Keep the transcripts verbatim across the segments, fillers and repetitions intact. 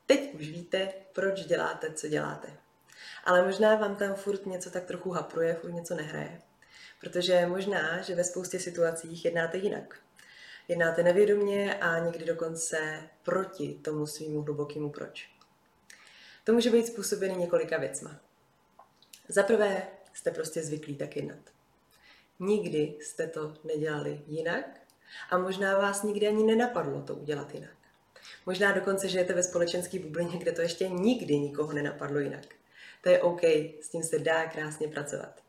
Teď už víte, proč děláte, co děláte. Ale možná vám tam furt něco tak trochu hapruje, furt něco nehraje. Protože možná, že ve spoustě situacích jednáte jinak. Jednáte nevědomě a někdy dokonce proti tomu svýmu hlubokému proč. To může být způsobený několika věcma. Za prvé jste prostě zvyklí tak jednat. Nikdy jste to nedělali jinak a možná vás nikdy ani nenapadlo to udělat jinak. Možná dokonce žijete ve společenské bublině, kde to ještě nikdy nikoho nenapadlo jinak. To je OK, s tím se dá krásně pracovat.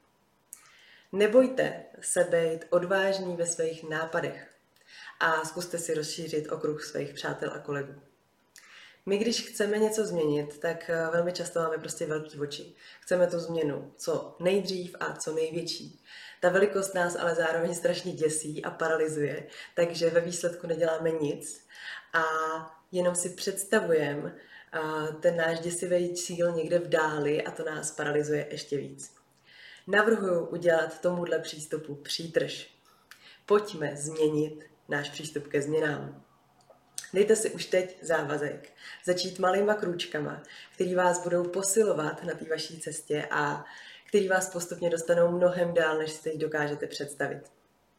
Nebojte se být odvážní ve svých nápadech a zkuste si rozšířit okruh svých přátel a kolegů. My, když chceme něco změnit, tak velmi často máme prostě velký oči. Chceme tu změnu co nejdřív a co největší. Ta velikost nás ale zároveň strašně děsí a paralyzuje, takže ve výsledku neděláme nic a jenom si představujeme ten náš děsivý cíl někde v dáli a to nás paralyzuje ještě víc. Navrhuji udělat tomuhle přístupu přítrž. Pojďme změnit náš přístup ke změnám. Dejte si už teď závazek, začít malýma krůčkama, který vás budou posilovat na té vaší cestě a který vás postupně dostanou mnohem dál, než si teď dokážete představit.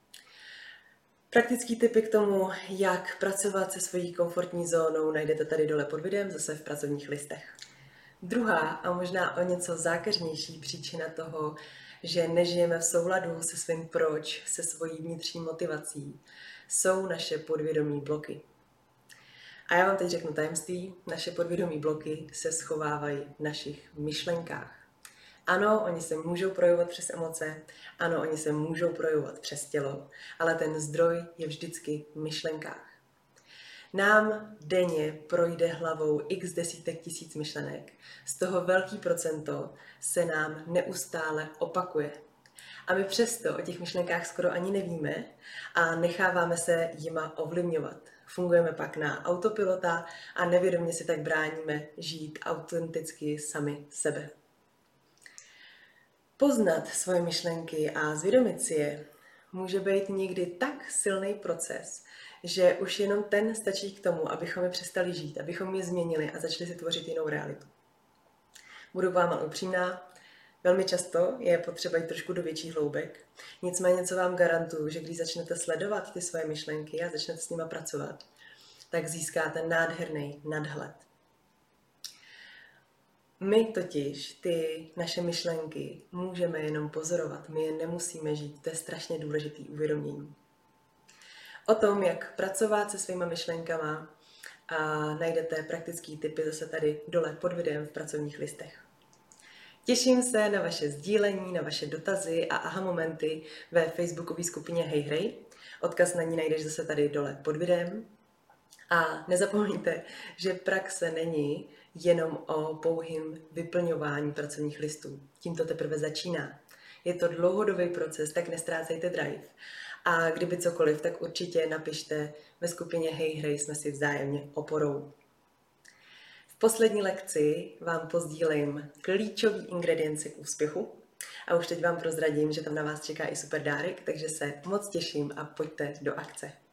Praktický tipy k tomu, jak pracovat se svojí komfortní zónou, najdete tady dole pod videem, zase v pracovních listech. Druhá a možná o něco zákeřnější příčina toho, že nežijeme v souladu se svým proč, se svojí vnitřní motivací, jsou naše podvědomí bloky. A já vám teď řeknu tajemství, naše podvědomí bloky se schovávají v našich myšlenkách. Ano, oni se můžou projevovat přes emoce, ano, oni se můžou projevovat přes tělo, ale ten zdroj je vždycky v myšlenkách. Nám denně projde hlavou x desítek tisíc myšlenek, z toho velký procento se nám neustále opakuje. A my přesto o těch myšlenkách skoro ani nevíme a necháváme se jima ovlivňovat. Fungujeme pak na autopilota a nevědomě si tak bráníme žít autenticky sami sebe. Poznat svoje myšlenky a zvědomit si je může být někdy tak silný proces, že už jenom ten stačí k tomu, abychom je přestali žít, abychom je změnili a začali si tvořit jinou realitu. Budu vám ale upřímná, velmi často je potřeba jít trošku do větších hloubek. Nicméně, co vám garantuju, že když začnete sledovat ty svoje myšlenky a začnete s nimi pracovat, tak získáte nádherný nadhled. My totiž ty naše myšlenky můžeme jenom pozorovat, my je nemusíme žít, to je strašně důležitý uvědomění. O tom, jak pracovat se svýma myšlenkama, a najdete praktické tipy zase tady dole pod videem v pracovních listech. Těším se na vaše sdílení, na vaše dotazy a aha momenty ve facebookové skupině Hej Hrej. Odkaz na ní najdeš zase tady dole pod videem. A nezapomeňte, že praxe není jenom o pouhým vyplňování pracovních listů. Tím to teprve začíná. Je to dlouhodobý proces, tak nestrácejte drive. A kdyby cokoliv, tak určitě napište ve skupině Hej Hrej, jsme si vzájemně oporou. V poslední lekci vám pozdílím klíčový ingredience k úspěchu a už teď vám prozradím, že tam na vás čeká i super dárek, takže se moc těším a pojďte do akce.